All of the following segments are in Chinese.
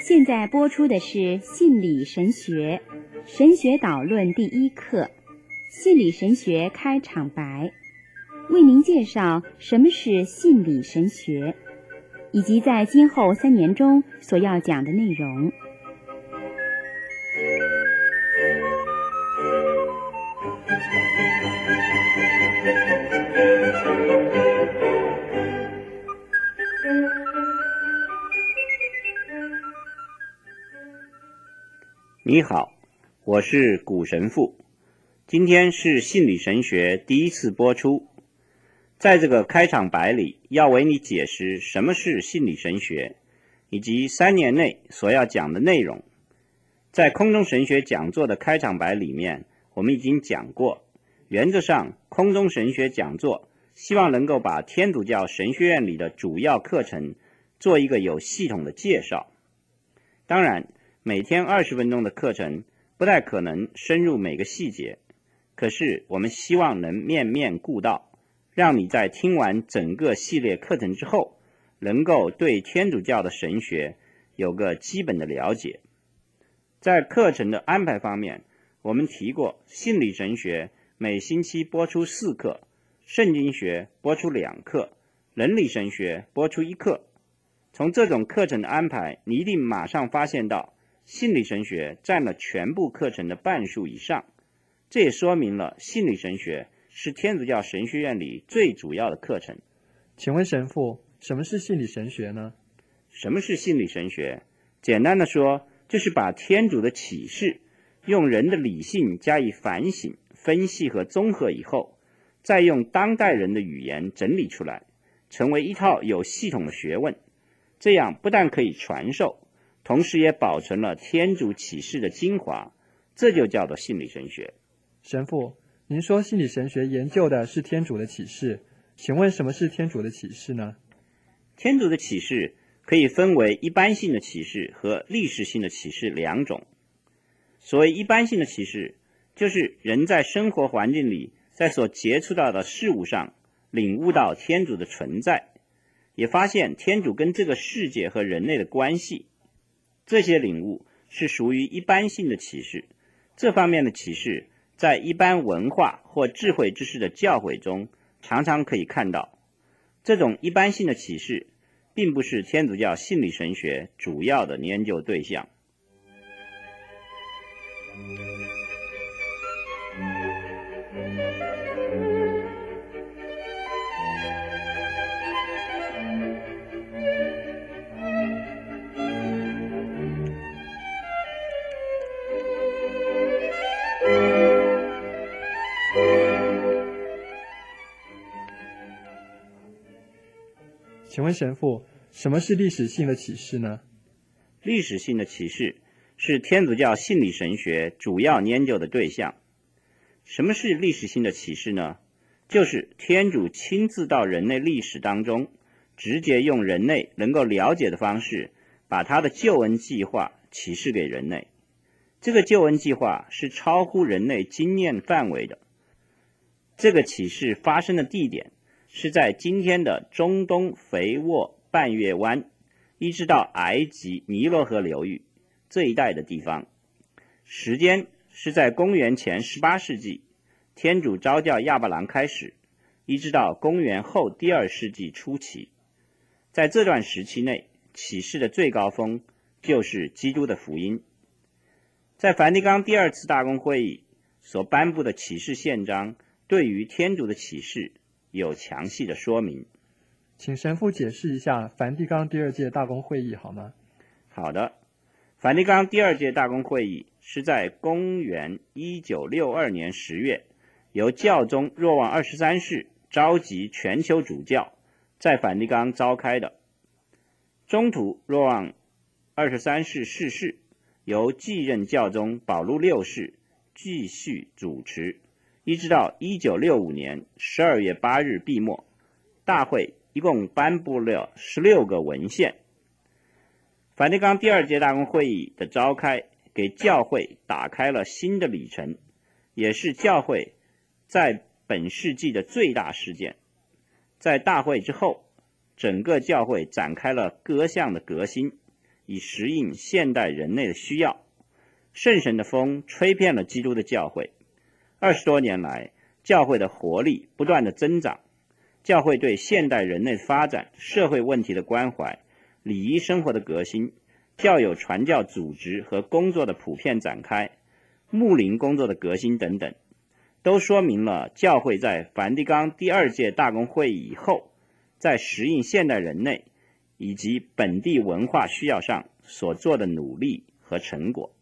现在播出的是信理神学神学导论第一课，信理神学开场白，为您介绍什么是信理神学，以及在今后3年中所要讲的内容。 你好，我是古神父。今天是信理神学第一次播出，在这个开场白里，要为你解释什么是信理神学，以及3年内所要讲的内容。在空中神学讲座的开场白里面，我们已经讲过，原则上空中神学讲座希望能够把天主教神学院里的主要课程做一个有系统的介绍。当然，每天20分钟的课程不太可能深入每个细节，可是我们希望能面面顾到，让你在听完整个系列课程之后，能够对天主教的神学有个基本的了解。在课程的安排方面，我们提过信理神学每星期播出4课，圣经学播出2课，伦理神学播出1课。从这种课程的安排，你一定马上发现到信理神学占了全部课程的半数以上，这也说明了信理神学是天主教神学院里最主要的课程。 请问神父，什么是信理神学呢？ 什么是信理神学？简单的说，就是把天主的启示用人的理性加以反省、分析和综合以后，再用当代人的语言整理出来，成为一套有系统的学问。这样不但可以传授，同时也保存了天主启示的精华，这就叫做信理神学。 神父，您说信理神学研究的是天主的启示，请问什么是天主的启示呢？ 天主的启示可以分为一般性的启示和历史性的启示2种。所谓一般性的启示，就是人在生活环境里，在所接触到的事物上领悟到天主的存在，也发现天主跟这个世界和人类的关系。这些领悟是属于一般性的启示，这方面的启示在一般文化或智慧之士的教诲中常常可以看到。这种一般性的启示并不是天主教信理神学主要的研究对象。 请问神父，什么是历史性的启示呢？ 历史性的启示是天主教信理神学主要研究的对象。什么是历史性的启示呢？就是天主亲自到人类历史当中，直接用人类能够了解的方式，把他的救恩计划启示给人类。这个救恩计划是超乎人类经验范围的。这个启示发生的地点是在今天的中东肥沃半月湾，一直到埃及尼罗河流域这一带的地方。时间是在公元前18世纪，天主召叫亚伯兰开始，一直到公元后第2世纪初期。在这段时期内，启示的最高峰就是基督的福音。在梵蒂冈第2次大公会议所颁布的启示宪章，对于天主的启示有详细的说明。 请神父解释一下梵蒂冈第2届大公会议好吗？ 好的，梵蒂冈第2届大公会议是在公元1962年10月，由教宗若望23世召集全球主教，在梵蒂冈召开的。中途若望23世逝世，由继任教宗保禄6世继续主持，一直到1965年12月8日闭幕。大会一共颁布了16个文献。梵蒂冈第2届大公会议的召开，给教会打开了新的里程，也是教会在本世纪的最大事件。在大会之后，整个教会展开了各项的革新， 以适应现代人类的需要。圣神的风吹遍了基督的教会，20多年来，教会的活力不断的增长，教会对现代人类发展、社会问题的关怀、礼仪生活的革新、教友传教组织和工作的普遍展开、牧灵工作的革新等等，都说明了教会在梵蒂冈第2届大公会议以后，在适应现代人类以及本地文化需要上所做的努力和成果。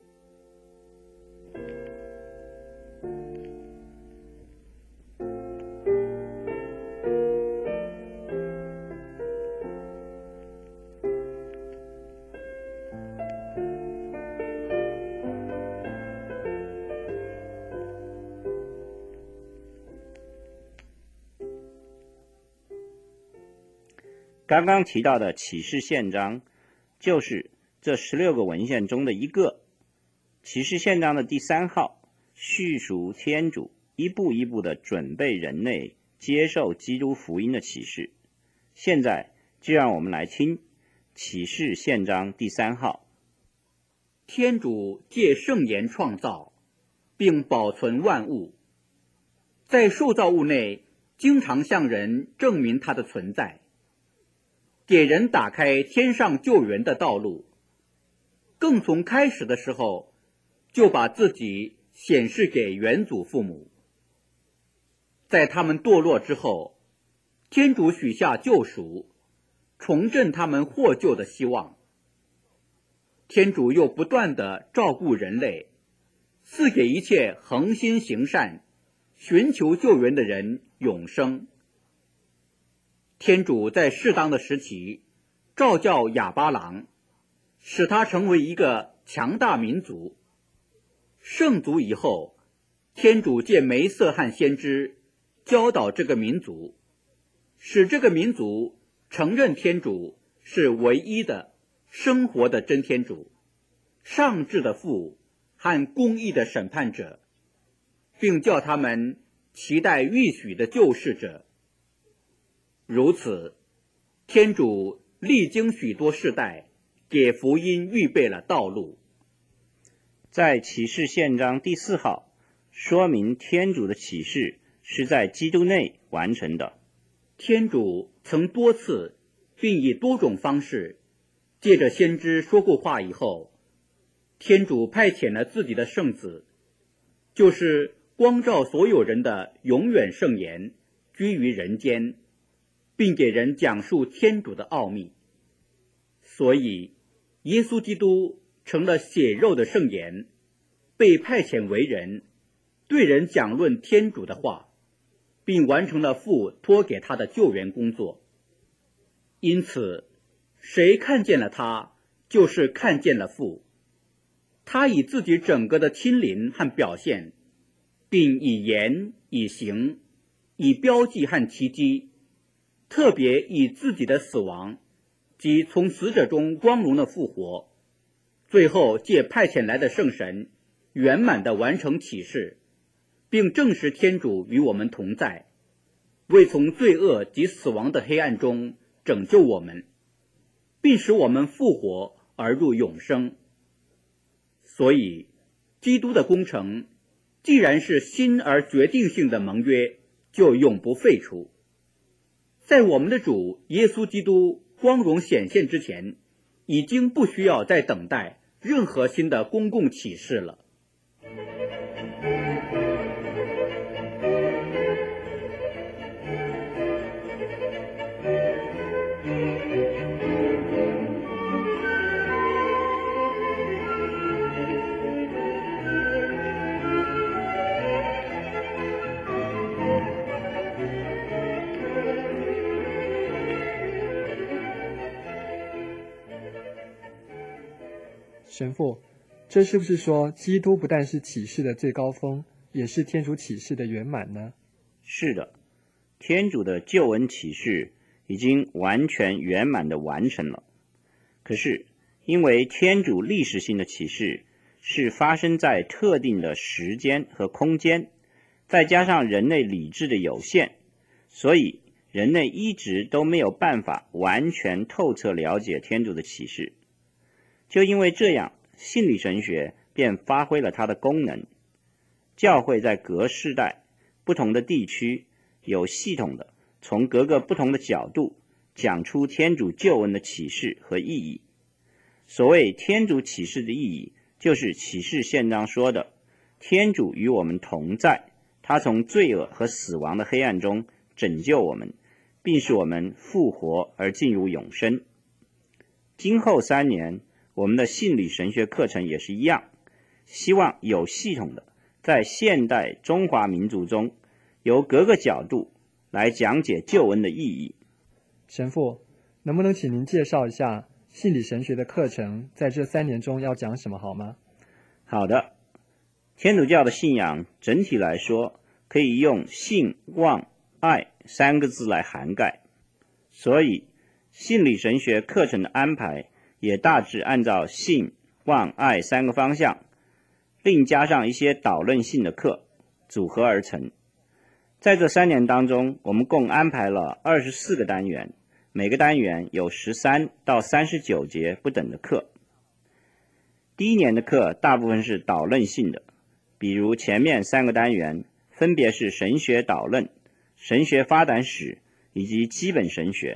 刚刚提到的启示宪章就是这16个文献中的一个。启示宪章的第3号叙述天主一步一步地准备人类接受基督福音的启示。现在就让我们来听启示宪章第3号。 天主借圣言创造并保存万物，在受造物内经常向人证明它的存在，给人打开天上救援的道路，更从开始的时候就把自己显示给原祖父母。在他们堕落之后，天主许下救赎，重振他们获救的希望。天主又不断地照顾人类，赐给一切恒心行善、寻求救援的人永生。天主在适当的时期召叫亚巴郎，使他成为一个强大民族。圣族以后，天主借梅瑟和先知教导这个民族，使这个民族承认天主是唯一的生活的真天主，上至的父和公义的审判者，并叫他们期待预许的救世者。如此，天主历经许多世代，给福音预备了道路。 在启示宪章第4号说明天主的启示是在基督内完成的。 天主曾多次并以多种方式借着先知说过话以后，天主派遣了自己的圣子，就是光照所有人的永远圣言，居于人间，并给人讲述天主的奥秘。所以耶稣基督成了血肉的圣言，被派遣为人，对人讲论天主的话，并完成了父托给他的救援工作。因此，谁看见了他，就是看见了父。他以自己整个的亲临和表现，并以言、以行、以标记和奇迹，特别以自己的死亡及从死者中光荣的复活，最后借派遣来的圣神圆满地完成启示，并证实天主与我们同在，为从罪恶及死亡的黑暗中拯救我们，并使我们复活而入永生。所以基督的工程既然是新而决定性的盟约，就永不废除。在我们的主耶稣基督光荣显现之前，已经不需要再等待任何新的公共启示了。 神父，这是不是说基督不但是启示的最高峰，也是天主启示的圆满呢？ 是的，天主的救恩启示已经完全圆满地完成了。可是因为天主历史性的启示是发生在特定的时间和空间，再加上人类理智的有限，所以人类一直都没有办法完全透彻了解天主的启示。 就因为这样，信理神学便发挥了它的功能。教会在各世代、不同的地区，有系统的从各个不同的角度讲出天主救恩的启示和意义。所谓天主启示的意义，就是启示宪章说的，天主与我们同在，他从罪恶和死亡的黑暗中拯救我们，并使我们复活而进入永生。今后3年，我们的信理神学课程也是一样，希望有系统的在现代中华民族中，由各个角度来讲解救恩的意义。 神父，能不能请您介绍一下信理神学的课程在这3年中要讲什么好吗？ 好的，天主教的信仰整体来说，可以用信、望、爱3个字来涵盖，所以信理神学课程的安排也大致按照信、望、爱3个方向，另加上一些导论性的课组合而成。在这3年当中，我们共安排了24个单元，每个单元有13到39节不等的课。第1年的课大部分是导论性的，比如前面3个单元分别是神学导论、神学发展史以及基本神学。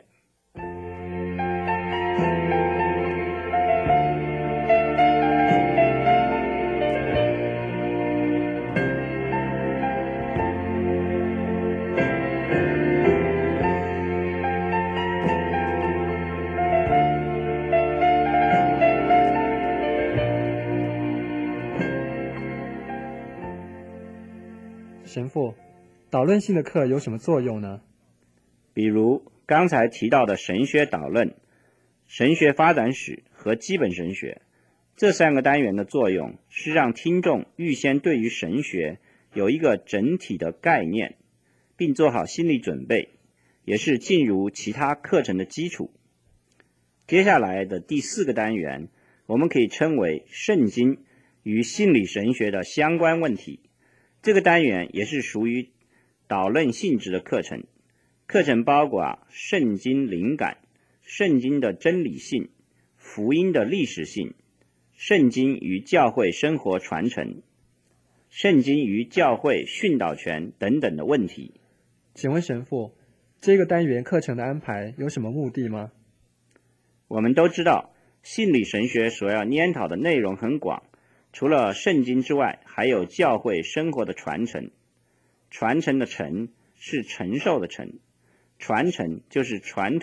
神父，导论性的课有什么作用呢？ 比如刚才提到的神学导论、神学发展史和基本神学，这3个单元的作用是让听众预先对于神学有一个整体的概念，并做好心理准备，也是进入其他课程的基础。接下来的第4个单元，我们可以称为圣经与心理神学的相关问题。这个单元也是属于导论性质的课程，课程包括圣经灵感、圣经的真理性、福音的历史性、圣经与教会生活传承、圣经与教会训导权等等的问题。 请问神父，这个单元课程的安排有什么目的吗？ 我们都知道，信理神学所要研讨的内容很广，除了圣经之外，还有教会生活的传承。传承的承是承受的承，传承就是传统